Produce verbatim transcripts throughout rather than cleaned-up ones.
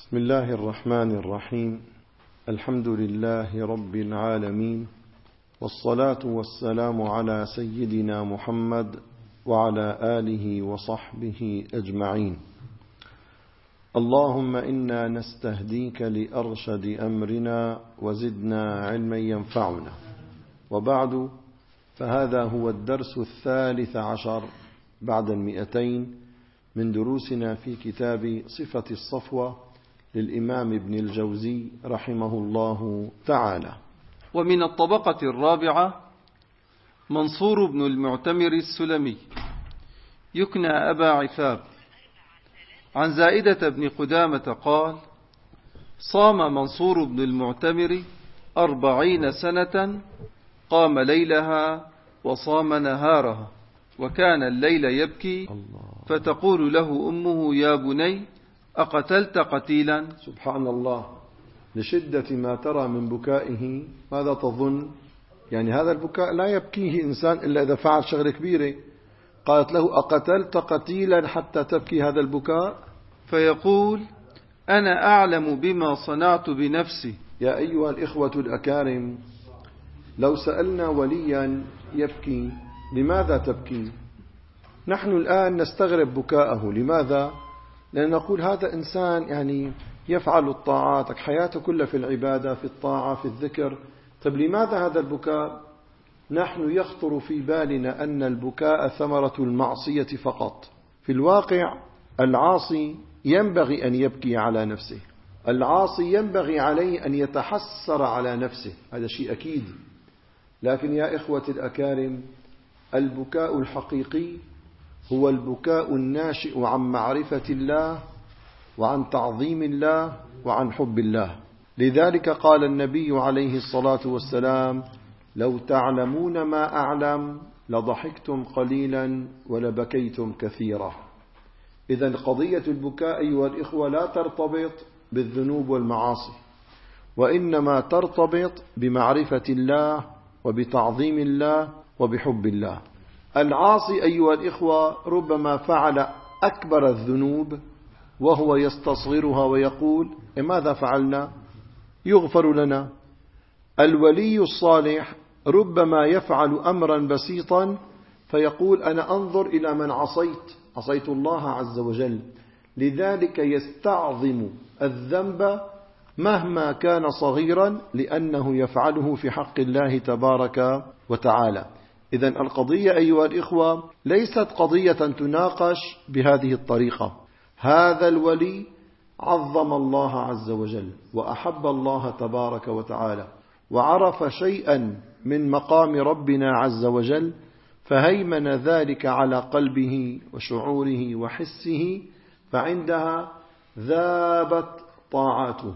بسم الله الرحمن الرحيم. الحمد لله رب العالمين، والصلاة والسلام على سيدنا محمد وعلى آله وصحبه أجمعين. اللهم إنا نستهديك لأرشد أمرنا وزدنا علما ينفعنا. وبعد، فهذا هو الدرس الثالث عشر بعد المئتين من دروسنا في كتاب صفة الصفوة للإمام ابن الجوزي رحمه الله تعالى. ومن الطبقة الرابعة منصور بن المعتمر السلمي يكنى أبا عفاب، عن زائدة بن قدامة قال: صام منصور بن المعتمر أربعين سنة، قام ليلها وصام نهارها، وكان الليل يبكي فتقول له أمه: يا بني أقتلت قتيلا؟ سبحان الله، لشدة ما ترى من بكائه ماذا تظن؟ يعني هذا البكاء لا يبكيه إنسان إلا إذا فعل شغلة كبيرة. قالت له: أقتلت قتيلا حتى تبكي هذا البكاء؟ فيقول: أنا أعلم بما صنعت بنفسي. يا أيها الإخوة الأكارم، لو سألنا وليا يبكي لماذا تبكي؟ نحن الآن نستغرب بكاءه. لماذا؟ لأن نقول هذا إنسان يعني يفعل الطاعات، حياته كلها في العبادة، في الطاعة، في الذكر. طب لماذا هذا البكاء؟ نحن يخطر في بالنا أن البكاء ثمرة المعصية فقط. في الواقع العاصي ينبغي أن يبكي على نفسه، العاصي ينبغي عليه أن يتحسر على نفسه، هذا شيء أكيد. لكن يا إخوة الأكارم، البكاء الحقيقي هو البكاء الناشئ عن معرفة الله وعن تعظيم الله وعن حب الله. لذلك قال النبي عليه الصلاة والسلام: لو تعلمون ما أعلم لضحكتم قليلا ولبكيتم كثيرا. إذن قضية البكاء أيها الإخوة لا ترتبط بالذنوب والمعاصي، وإنما ترتبط بمعرفة الله وبتعظيم الله وبحب الله. العاصي أيها الإخوة ربما فعل أكبر الذنوب وهو يستصغرها ويقول: ماذا فعلنا؟ يغفر لنا. الولي الصالح ربما يفعل أمرا بسيطا فيقول: أنا أنظر إلى من عصيت عصيت الله عز وجل، لذلك يستعظم الذنب مهما كان صغيرا لأنه يفعله في حق الله تبارك وتعالى. إذن القضية أيها الإخوة ليست قضية تناقش بهذه الطريقة. هذا الولي عظم الله عز وجل وأحب الله تبارك وتعالى، وعرف شيئا من مقام ربنا عز وجل، فهيمن ذلك على قلبه وشعوره وحسه، فعندها ذابت طاعاته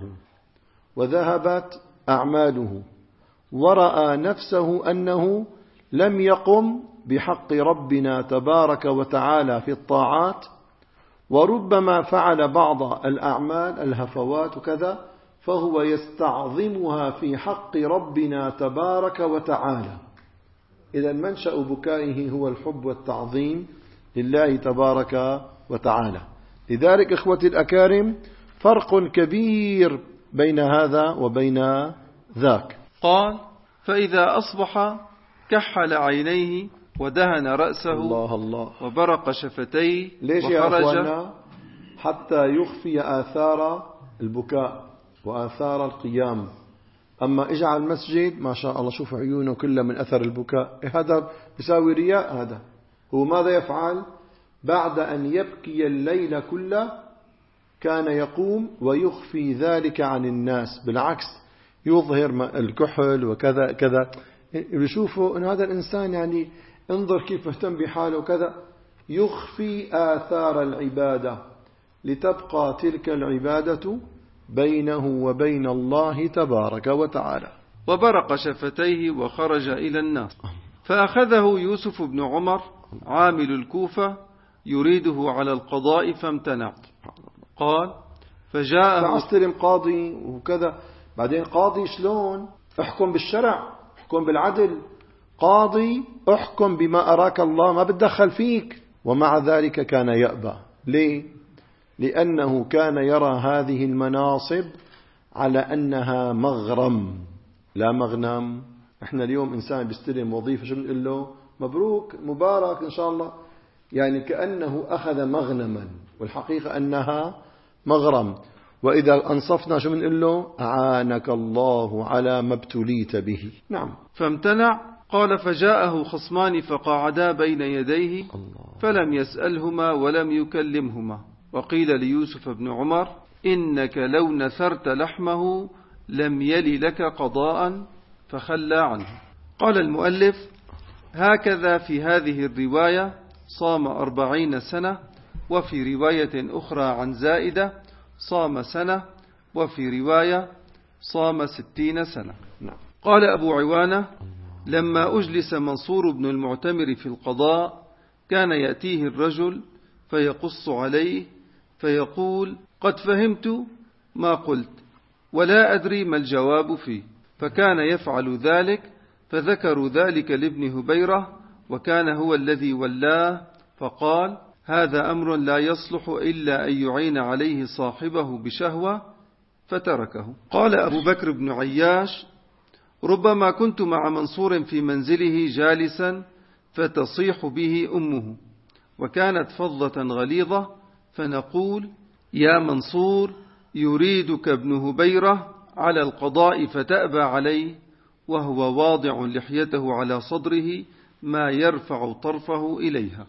وذهبت أعماله، ورأى نفسه أنه لم يقم بحق ربنا تبارك وتعالى في الطاعات، وربما فعل بعض الأعمال الهفوات وكذا، فهو يستعظمها في حق ربنا تبارك وتعالى. إذا منشأ بكائه هو الحب والتعظيم لله تبارك وتعالى. لذلك إخوتي الأكارم فرق كبير بين هذا وبين ذاك. قال: فإذا أصبح كحل عينيه ودهن رأسه الله الله وبرق شفتيه. ليش يا أخوانا؟ حتى يخفي آثار البكاء وآثار القيام. أما اجعل المسجد ما شاء الله شوف عيونه كلها من أثر البكاء، هذا بيساوي رياء. هذا هو ماذا يفعل؟ بعد أن يبكي الليل كله كان يقوم ويخفي ذلك عن الناس، بالعكس يظهر الكحل وكذا كذا. يشوفوا أن هذا الإنسان يعني انظر كيف مهتم بحاله وكذا، يخفي آثار العبادة لتبقى تلك العبادة بينه وبين الله تبارك وتعالى. وبرق شفتيه وخرج إلى الناس، فأخذه يوسف بن عمر عامل الكوفة يريده على القضاء فامتنع. قال: فجاءه فأستلم قاضي وكذا. بعدين قاضي شلون؟ احكم بالشرع، احكم بالعدل. قاضي احكم بما أراك الله، ما بتدخل فيك. ومع ذلك كان يأبى. ليه؟ لأنه كان يرى هذه المناصب على أنها مغرم لا مغنم. احنا اليوم إنسان بيستلم وظيفة شو بنقول له؟ مبروك مبارك إن شاء الله، يعني كأنه أخذ مغنما، والحقيقة أنها مغرم. وإذا أنصفنا شو بنقول له؟ أعانك الله على ما ابتليت به. نعم. فامتنع. قال فجاءه خصمان فقعدا بين يديه فلم يسألهما ولم يكلمهما. وقيل ليوسف بن عمر إنك لو نثرت لحمه لم يل لك قضاء فخلى عنه. قال المؤلف: هكذا في هذه الرواية صام أربعين سنة، وفي رواية أخرى عن زائدة صام سنة، وفي رواية صام ستين سنة. قال أبو عوانة: لما أجلس منصور بن المعتمر في القضاء كان يأتيه الرجل فيقص عليه فيقول: قد فهمت ما قلت ولا أدري ما الجواب فيه، فكان يفعل ذلك. فذكروا ذلك لابن هبيرة وكان هو الذي ولاه، فقال: هذا أمر لا يصلح إلا أن يعين عليه صاحبه بشهوة، فتركه. قال أبو بكر بن عياش: ربما كنت مع منصور في منزله جالسا فتصيح به أمه، وكانت فضة غليظة، فنقول: يا منصور يريدك ابن هبيرة على القضاء فتأبى عليه، وهو واضع لحيته على صدره ما يرفع طرفه إليها.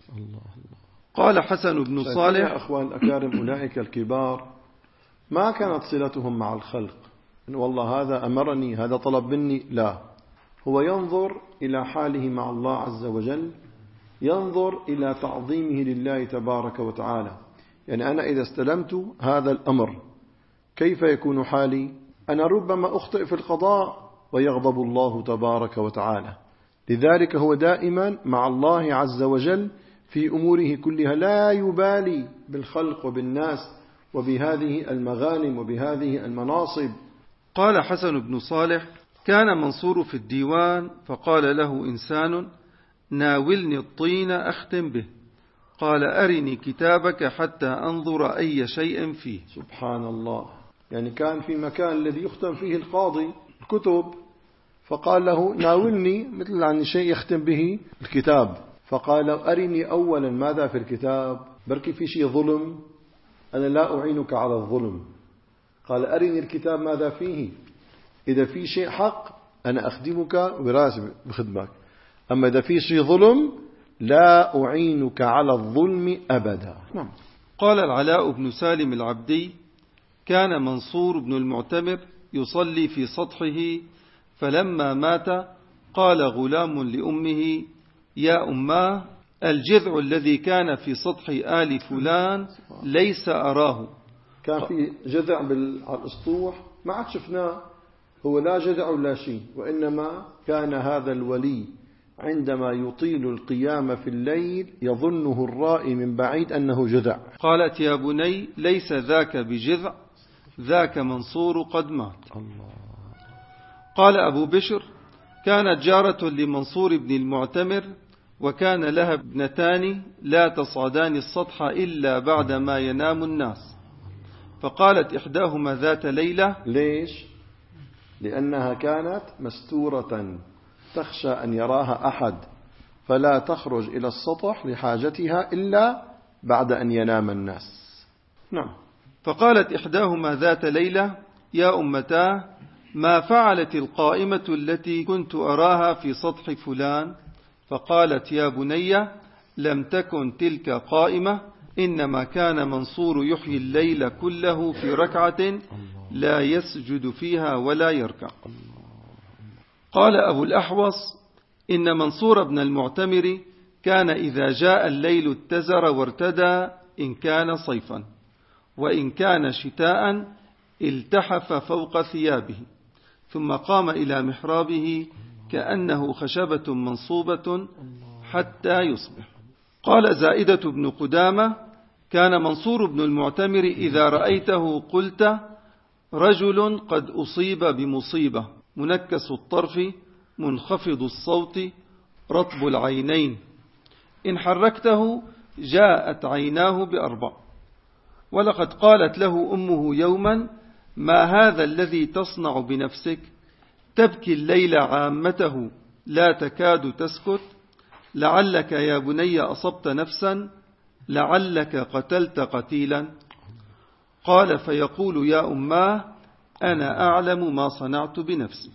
قال حسن بن صالح: أخوان الأكارم أولئك الكبار ما كانت صلتهم مع الخلق إن والله هذا أمرني هذا طلب مني، لا، هو ينظر إلى حاله مع الله عز وجل، ينظر إلى تعظيمه لله تبارك وتعالى. يعني أنا إذا استلمت هذا الأمر كيف يكون حالي؟ أنا ربما أخطئ في القضاء ويغضب الله تبارك وتعالى. لذلك هو دائما مع الله عز وجل في أموره كلها، لا يبالي بالخلق وبالناس وبهذه المغانم وبهذه المناصب. قال حسن بن صالح: كان منصور في الديوان فقال له إنسان: ناولني الطين أختم به. قال: أرني كتابك حتى أنظر أي شيء فيه. سبحان الله. يعني كان في مكان الذي يختم فيه القاضي الكتب، فقال له: ناولني مثل عن شيء يختم به الكتاب. فقال: أرني أولا ماذا في الكتاب، بركي في شيء ظلم، أنا لا أعينك على الظلم. قال: أرني الكتاب ماذا فيه، إذا في شيء حق أنا أخدمك وراسب بخدمك، أما إذا في شيء ظلم لا أعينك على الظلم أبدا. نعم. قال العلاء بن سالم العبدي: كان منصور بن المعتمر يصلي في سطحه، فلما مات قال غلام لأمه: يا أماه، الجذع الذي كان في سطح آل فلان ليس أراه. كان في جذع على الأسطوح ما عاد شفناه، هو لا جذع ولا شيء، وإنما كان هذا الولي عندما يطيل القيام في الليل يظنه الرائي من بعيد أنه جذع. قالت: يا بني ليس ذاك بجذع، ذاك منصور قد مات. الله. قال أبو بشر: كانت جارة لمنصور بن المعتمر وكان لها ابنتان لا تصعدان السطح إلا بعدما ينام الناس، فقالت إحداهما ذات ليلة: ليش؟ لأنها كانت مستورة تخشى أن يراها أحد فلا تخرج إلى السطح لحاجتها إلا بعد أن ينام الناس. نعم. فقالت إحداهما ذات ليلة: يا أمتاه، ما فعلت القائمة التي كنت أراها في سطح فلان؟ فقالت: يا بني، لم تكن تلك قائمة، إنما كان منصور يحيي الليل كله في ركعة لا يسجد فيها ولا يركع. قال أبو الأحوص: إن منصور بن المعتمر كان إذا جاء الليل اتزر وارتدى إن كان صيفا، وإن كان شتاء التحف فوق ثيابه، ثم قام إلى محرابه كأنه خشبة منصوبة حتى يصبح. قال زائدة بن قدامة: كان منصور بن المعتمر إذا رأيته قلت: رجل قد أصيب بمصيبة، منكس الطرف، منخفض الصوت، رطب العينين، إن حركته جاءت عيناه بأربع. ولقد قالت له أمه يوما: ما هذا الذي تصنع بنفسك؟ تبكي الليل عامته لا تكاد تسكت، لعلك يا بني أصبت نفسا، لعلك قتلت قتيلا. قال فيقول: يا أماه أنا أعلم ما صنعت بنفسي.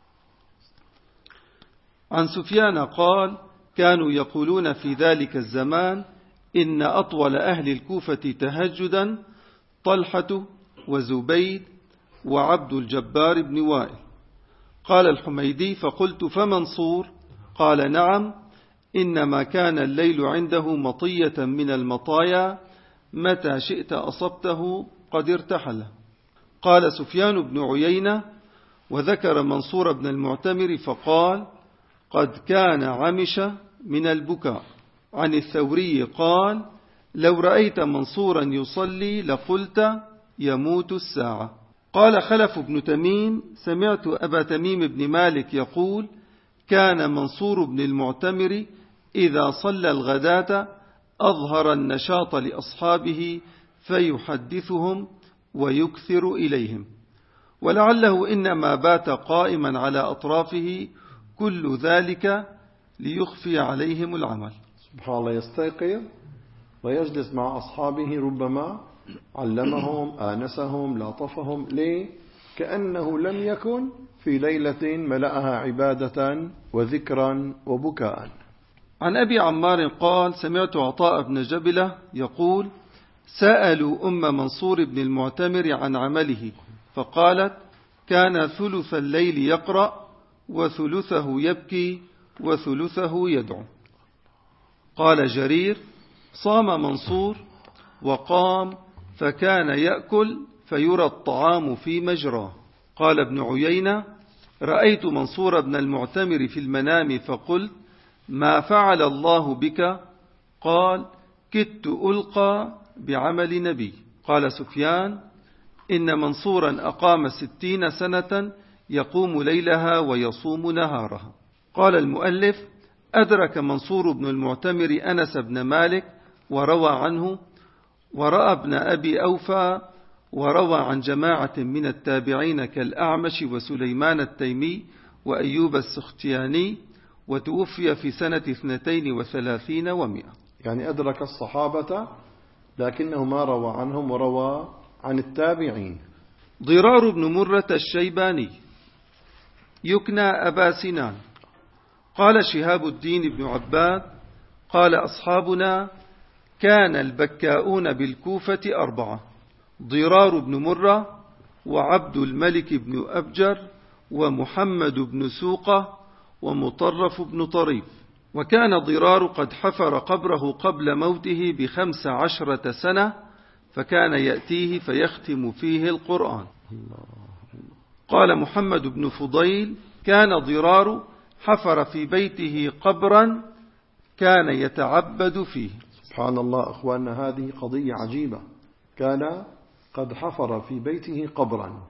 عن سفيان قال: كانوا يقولون في ذلك الزمان إن أطول أهل الكوفة تهجدا طلحة وزبيد وعبد الجبار بن وائل. قال الحميدي: فقلت فمنصور؟ قال: نعم، إنما كان الليل عنده مطية من المطايا، متى شئت أصبته قد ارتحل. قال سفيان بن عيينة: وذكر منصور بن المعتمر فقال: قد كان عمش من البكاء. عن الثوري قال: لو رأيت منصورا يصلي لقلت يموت الساعة. قال خلف بن تميم: سمعت أبا تميم بن مالك يقول: كان منصور بن المعتمر إذا صلى الغداة أظهر النشاط لأصحابه فيحدثهم ويكثر إليهم، ولعله إنما بات قائما على أطرافه، كل ذلك ليخفي عليهم العمل. سبحان الله، يستيقظ ويجلس مع أصحابه، ربما علمهم، آنسهم، لاطفهم. ليه؟ كأنه لم يكن في ليلة ملأها عبادة وذكرا وبكاء. عن أبي عمار قال: سمعت عطاء بن جبلة يقول: سألوا أم منصور بن المعتمر عن عمله، فقالت: كان ثلث الليل يقرأ، وثلثه يبكي، وثلثه يدعو. قال جرير: صام منصور وقام، فكان يأكل فيرى الطعام في مجراه. قال ابن عيينة: رأيت منصور بن المعتمر في المنام فقلت: ما فعل الله بك؟ قال: كدت ألقى بعمل نبي. قال سفيان: إن منصورا أقام ستين سنة يقوم ليلها ويصوم نهارها. قال المؤلف: أدرك منصور بن المعتمر أنس بن مالك وروى عنه، ورأى ابن أبي أوفى، وروى عن جماعة من التابعين كالأعمش وسليمان التيمي وأيوب السختياني، وتوفي في سنة اثنتين وثلاثين ومئة. يعني أدرك الصحابة لكنه ما روى عنهم، وروى عن التابعين. ضرار بن مرة الشيباني يكنى أبا سنان. قال شهاب الدين بن عباد: قال أصحابنا: كان البكاؤون بالكوفة أربعة: ضرار بن مرة، وعبد الملك بن أبجر، ومحمد بن سوقة، ومطرف بن طريف. وكان ضرار قد حفر قبره قبل موته بخمس عشرة سنة، فكان يأتيه فيختم فيه القرآن. قال محمد بن فضيل: كان ضرار حفر في بيته قبرا كان يتعبد فيه. سبحان الله أخواننا، هذه قضية عجيبة. كان قد حفر في بيته قبرا.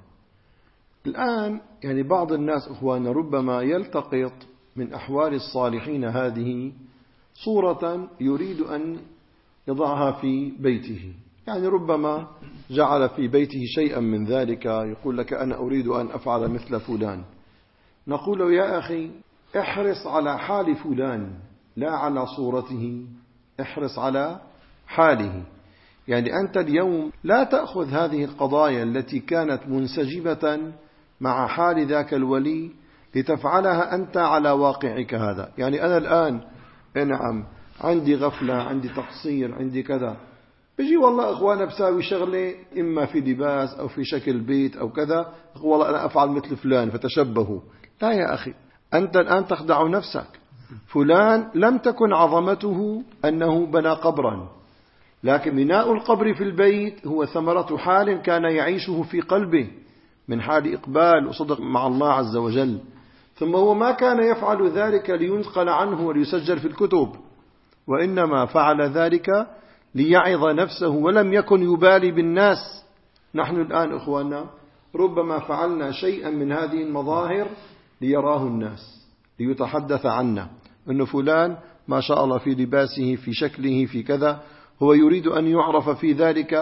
الآن يعني بعض الناس أخواننا ربما يلتقط من أحوال الصالحين هذه صورة يريد أن يضعها في بيته، يعني ربما جعل في بيته شيئا من ذلك، يقول لك أنا أريد أن أفعل مثل فلان. نقول له: يا أخي، احرص على حال فلان لا على صورته، احرص على حاله. يعني أنت اليوم لا تأخذ هذه القضايا التي كانت منسجمة مع حال ذاك الولي لتفعلها أنت على واقعك هذا. يعني أنا الآن نعم عندي غفلة، عندي تقصير، عندي كذا، بيجي والله أخوانا بساوي شغلة إما في لباس أو في شكل بيت أو كذا، والله أنا أفعل مثل فلان فتشبهوا. لا يا أخي، أنت الآن تخدع نفسك. فلان لم تكن عظمته أنه بنى قبرا، لكن بناء القبر في البيت هو ثمرة حال كان يعيشه في قلبه من حال إقبال وصدق مع الله عز وجل. ثم هو ما كان يفعل ذلك لينقل عنه وليسجل في الكتب، وإنما فعل ذلك ليعظ نفسه، ولم يكن يبالي بالناس. نحن الآن إخواننا ربما فعلنا شيئا من هذه المظاهر ليراه الناس، ليتحدث عنا أن فلان ما شاء الله في لباسه، في شكله، في كذا، هو يريد أن يعرف في ذلك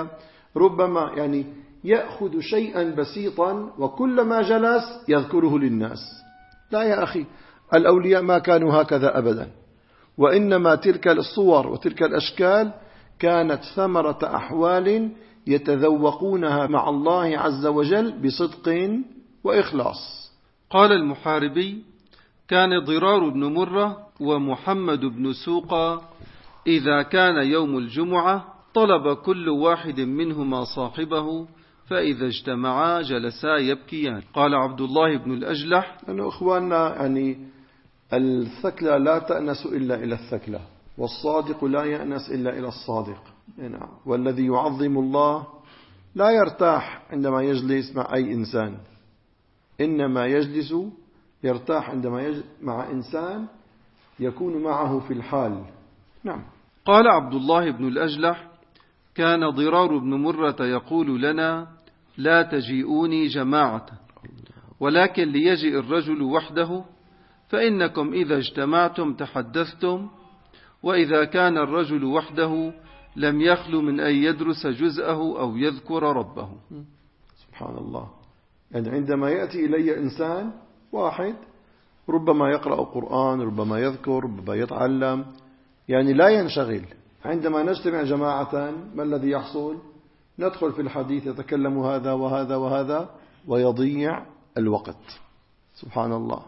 ربما يعني يأخذ شيئا بسيطا وكلما جلس يذكره للناس. لا يا أخي، الأولياء ما كانوا هكذا أبدا، وإنما تلك الصور وتلك الأشكال كانت ثمرة أحوال يتذوقونها مع الله عز وجل بصدق وإخلاص. قال المحاربي: كان ضرار بن مرة ومحمد بن سوقة إذا كان يوم الجمعة طلب كل واحد منهما صاحبه، فإذا اجتمعا جلسا يبكيان. قال عبد الله بن الأجلح: أنه إخواننا يعني الثكلى لا تأنس إلا إلى الثكلى، والصادق لا يأنس إلا إلى الصادق. نعم. والذي يعظم الله لا يرتاح عندما يجلس مع أي إنسان، إنما يجلس يرتاح عندما يجلس مع إنسان يكون معه في الحال. نعم. قال عبد الله بن الأجلح: كان ضرار بن مرة يقول لنا: لا تجيئوني جماعة، ولكن ليجئ الرجل وحده، فإنكم إذا اجتمعتم تحدثتم، وإذا كان الرجل وحده لم يخل من أن يدرس جزءه أو يذكر ربه. سبحان الله. يعني عندما يأتي إلي إنسان واحد ربما يقرأ قرآن، ربما يذكر، ربما يتعلم، يعني لا ينشغل. عندما نجتمع جماعة ما الذي يحصل؟ ندخل في الحديث، يتكلم هذا وهذا وهذا ويضيع الوقت. سبحان الله.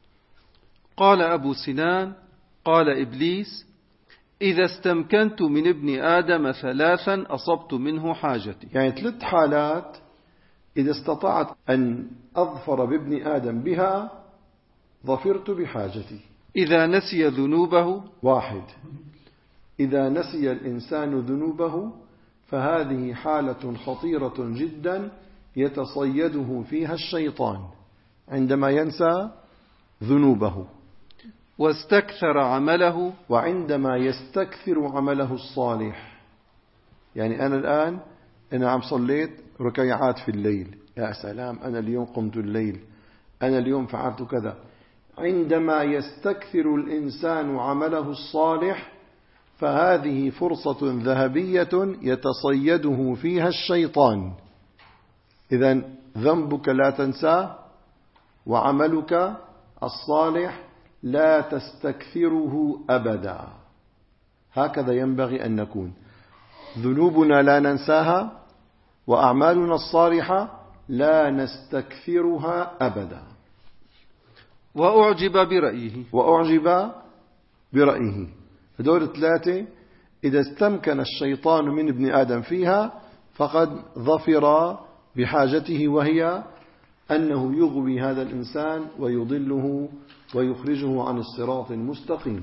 قال أبو سنان: قال إبليس: إذا استمكنت من ابن آدم ثلاثا أصبت منه حاجتي. يعني ثلاث حالات إذا استطعت أن أظفر بابن آدم بها ظفرت بحاجتي. إذا نسي ذنوبه. واحد، إذا نسي الإنسان ذنوبه فهذه حالة خطيرة جدا يتصيده فيها الشيطان عندما ينسى ذنوبه. واستكثر عمله. وعندما يستكثر عمله الصالح. يعني أنا الآن أنا عم صليت ركيعات في الليل، يا سلام، أنا اليوم قمت الليل، أنا اليوم فعلت كذا. عندما يستكثر الإنسان عمله الصالح فهذه فرصة ذهبية يتصيده فيها الشيطان. إذن ذنبك لا تنساه، وعملك الصالح لا تستكثره أبدا. هكذا ينبغي أن نكون. ذنوبنا لا ننساها، وأعمالنا الصالحة لا نستكثرها أبدا. وأعجب برأيه. وأعجب برأيه. هذول الثلاثة إذا استمكن الشيطان من ابن آدم فيها فقد ظفر بحاجته، وهي أنه يغوي هذا الإنسان ويضله ويخرجه عن الصراط المستقيم.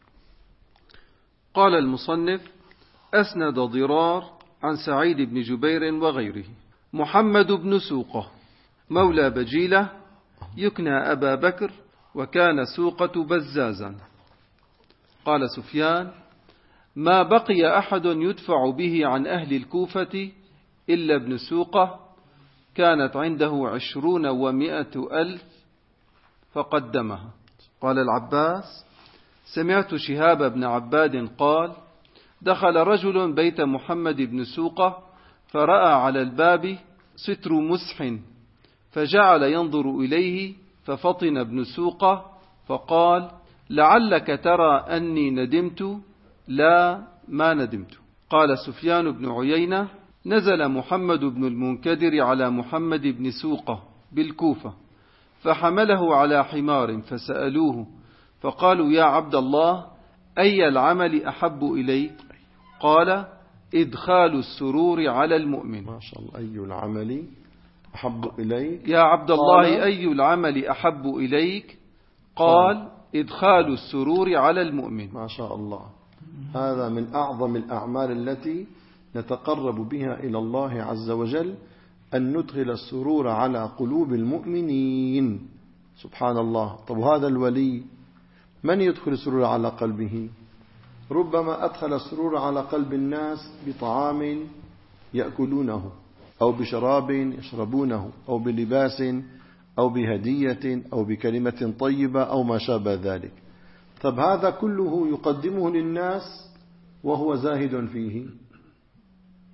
قال المصنف: أسند ضرار عن سعيد بن جبير وغيره: محمد بن سوقة مولى بجيلة يكنى أبا بكر، وكان سوقة بزازا. قال سفيان: ما بقي أحد يدفع به عن أهل الكوفة إلا ابن سوقة، كانت عنده عشرون ومائة ألف فقدمها. قال العباس: سمعت شهاب بن عباد قال: دخل رجل بيت محمد بن سوقة فرأى على الباب ستر مسح، فجعل ينظر إليه، ففطن ابن سوقة فقال: لعلك ترى أني ندمت. لا، ما ندمت. قال سفيان بن عيينة: نزل محمد بن المنكدر على محمد بن سوقة بالكوفة، فحمله على حمار، فسألوه فقالوا: يا عبد الله، أي العمل أحب إليك؟ قال: إدخال السرور على المؤمن. ما شاء الله. أي العمل أحب إليك؟ يا عبد الله، أي العمل أحب إليك؟ قال: إدخال السرور على المؤمن. ما شاء الله. هذا من أعظم الأعمال التي نتقرب بها إلى الله عز وجل، أن ندخل السرور على قلوب المؤمنين. سبحان الله. طب هذا الولي من يدخل السرور على قلبه؟ ربما أدخل السرور على قلب الناس بطعام يأكلونه، أو بشراب يشربونه، أو بلباس، أو بهدية، أو بكلمة طيبة، أو ما شابه ذلك. طب هذا كله يقدمه للناس وهو زاهد فيه،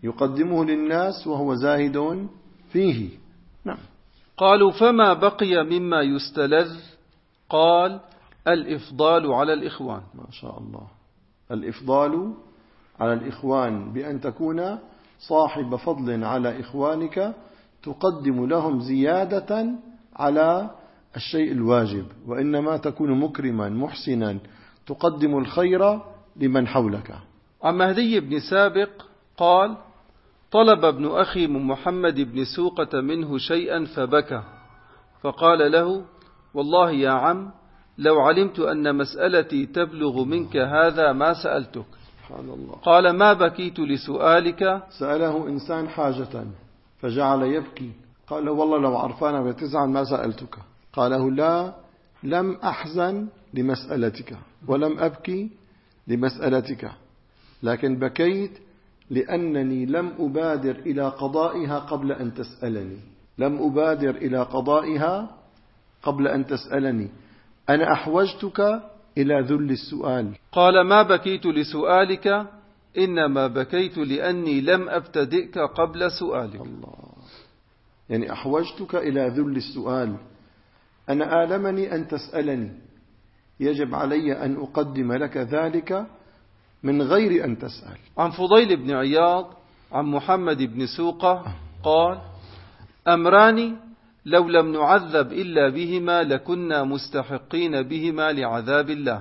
يقدمه للناس وهو زاهد فيه. نعم. قالوا فما بقي مما يستلذ؟ قال الإفضال على الإخوان. ما شاء الله. الإفضال على الإخوان بأن تكون صاحب فضل على إخوانك، تقدم لهم زيادة على الشيء الواجب، وإنما تكون مكرما محسنا تقدم الخير لمن حولك. عن مهدي بن سابق قال طلب ابن أخي من محمد بن سوقة منه شيئا فبكى، فقال له والله يا عم لو علمت أن مسألتي تبلغ منك هذا ما سألتك. سبحان الله. قال ما بكيت لسؤالك. سأله إنسان حاجة فجعل يبكي، قال له والله لو عرفانا بتزعل ما سألتك. قاله لا، لم أحزن لمسألتك ولم أبكي لمسألتك، لكن بكيت لأنني لم أبادر إلى قضائها قبل أن تسألني. لم أبادر إلى قضائها قبل أن تسألني، أنا أحوجتك إلى ذل السؤال. قال ما بكيت لسؤالك، إنما بكيت لأني لم أبتدئك قبل سؤالك. الله. يعني أحوجتك إلى ذل السؤال، أنا آلمني أن تسألني، يجب علي أن أقدم لك ذلك من غير أن تسأل. عن فضيل بن عياض عن محمد بن سوقة قال أمران لو لم نعذب إلا بهما لكنا مستحقين بهما لعذاب الله.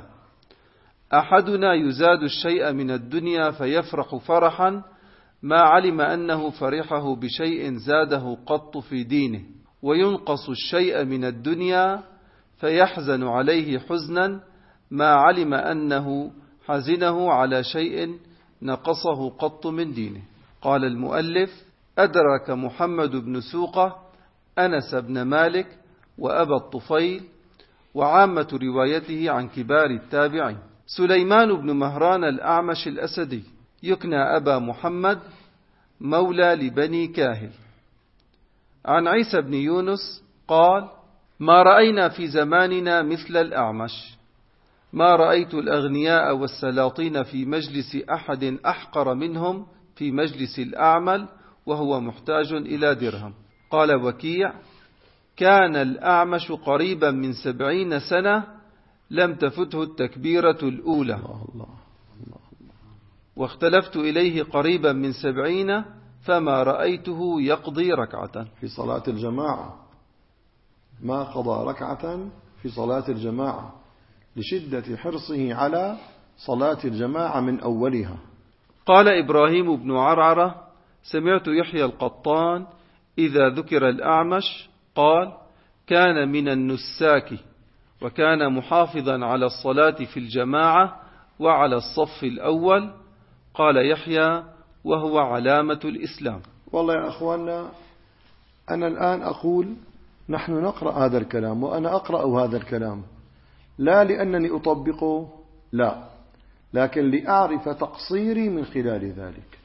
أحدنا يزاد الشيء من الدنيا فيفرح فرحا ما علم أنه فرحه بشيء زاده قط في دينه، وينقص الشيء من الدنيا فيحزن عليه حزنا ما علم أنه حزنه على شيء نقصه قط من دينه. قال المؤلف أدرك محمد بن سوقة أنس بن مالك وأبا الطفيل، وعامة روايته عن كبار التابعين. سليمان بن مهران الأعمش الأسدي يكنى أبا محمد، مولى لبني كاهل. عن عيسى بن يونس قال ما رأينا في زماننا مثل الأعمش، ما رأيت الأغنياء والسلاطين في مجلس أحد أحقر منهم في مجلس الأعمل وهو محتاج إلى درهم. قال وكيع كان الأعمش قريبا من سبعين سنة لم تفته التكبيرة الأولى، الله الله الله. واختلفت إليه قريبا من سبعين فما رأيته يقضي ركعة في صلاة الجماعة، ما قضى ركعة في صلاة الجماعة لشدة حرصه على صلاة الجماعة من أولها. قال إبراهيم بن عرعرة سمعت يحيى القطان إذا ذكر الأعمش قال كان من النساك، وكان محافظا على الصلاة في الجماعة وعلى الصف الأول. قال يحيى وهو علامة الإسلام. والله يا أخواننا، أنا الآن أقول نحن نقرأ هذا الكلام وأنا أقرأ هذا الكلام لا لأنني أطبقه، لا، لكن لأعرف تقصيري من خلال ذلك،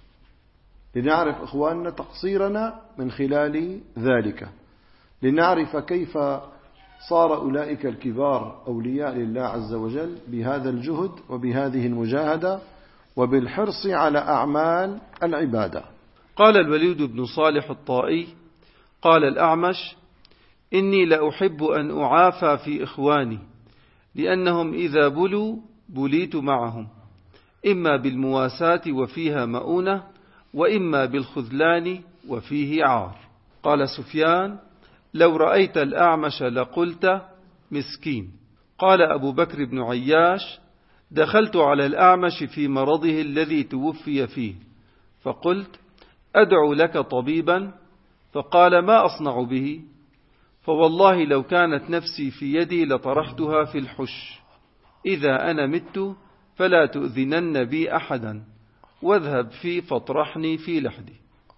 لنعرف أخواننا تقصيرنا من خلال ذلك، لنعرف كيف صار أولئك الكبار أولياء لله عز وجل بهذا الجهد وبهذه المجاهدة وبالحرص على أعمال العبادة. قال الوليد بن صالح الطائي قال الأعمش إني لأحب أن أعافى في إخواني، لأنهم إذا بلوا بليت معهم، إما بالمواساة وفيها مؤونة، وإما بالخذلان وفيه عار. قال سفيان لو رأيت الأعمش لقلت مسكين. قال أبو بكر بن عياش دخلت على الأعمش في مرضه الذي توفي فيه فقلت أدعو لك طبيبا، فقال ما أصنع به؟ فوالله لو كانت نفسي في يدي لطرحتها في الحش، إذا أنا مت فلا تؤذنن بي أحدا، واذهب في فاطرحني في لحدي.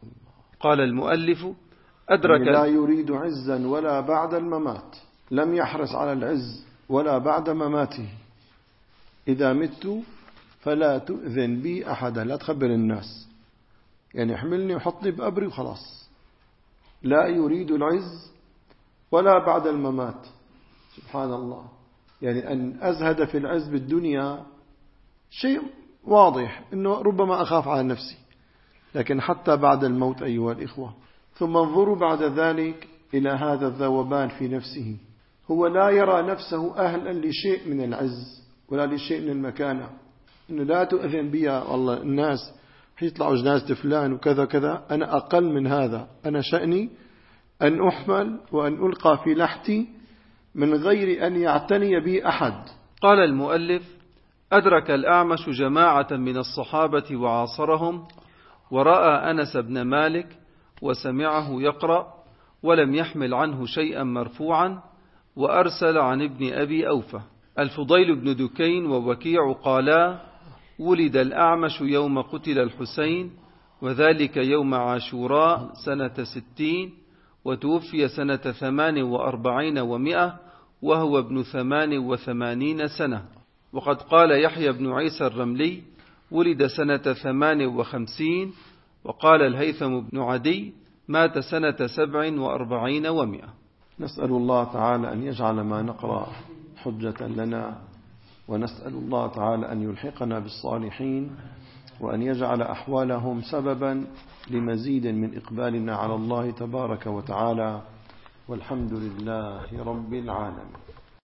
قال المؤلف أدرك لا يريد عزا ولا بعد الممات، لم يحرص على العز ولا بعد مماته. إذا مت فلا تؤذن بي أحدا، لا تخبر الناس، يعني احملني وحطني بقبري وخلاص. لا يريد العز ولا بعد الممات. سبحان الله، يعني أن أزهد في العز بالدنيا شيء واضح أنه ربما أخاف على نفسي، لكن حتى بعد الموت أيها الإخوة. ثم انظروا بعد ذلك إلى هذا الذوبان في نفسه، هو لا يرى نفسه أهلا لشيء من العز ولا لشيء من المكانة، إنه لا تؤذن بها والله الناس يطلعوا جنازة فلان وكذا كذا، أنا أقل من هذا، أنا شأني أن أحمل وأن ألقى في لحتي من غير أن يعتني بي أحد. قال المؤلف: أدرك الأعمش جماعة من الصحابة وعاصرهم، ورأى أنس بن مالك وسمعه يقرأ، ولم يحمل عنه شيئا مرفوعا، وأرسل عن ابن أبي أوفى. الفضيل بن دكين ووكيع قالا: ولد الأعمش يوم قتل الحسين، وذلك يوم عاشوراء سنة ستين، وتوفي سنة ثمان وأربعين ومئة، وهو ابن ثمان وثمانين سنة. وقد قال يحيى بن عيسى الرملي: ولد سنة ثمان وخمسين. وقال الهيثم بن عدي: مات سنة سبع وأربعين ومئة. نسأل الله تعالى أن يجعل ما نقرأ حجة لنا، ونسأل الله تعالى أن يلحقنا بالصالحين، وأن يجعل أحوالهم سببا لمزيد من إقبالنا على الله تبارك وتعالى، والحمد لله رب العالمين.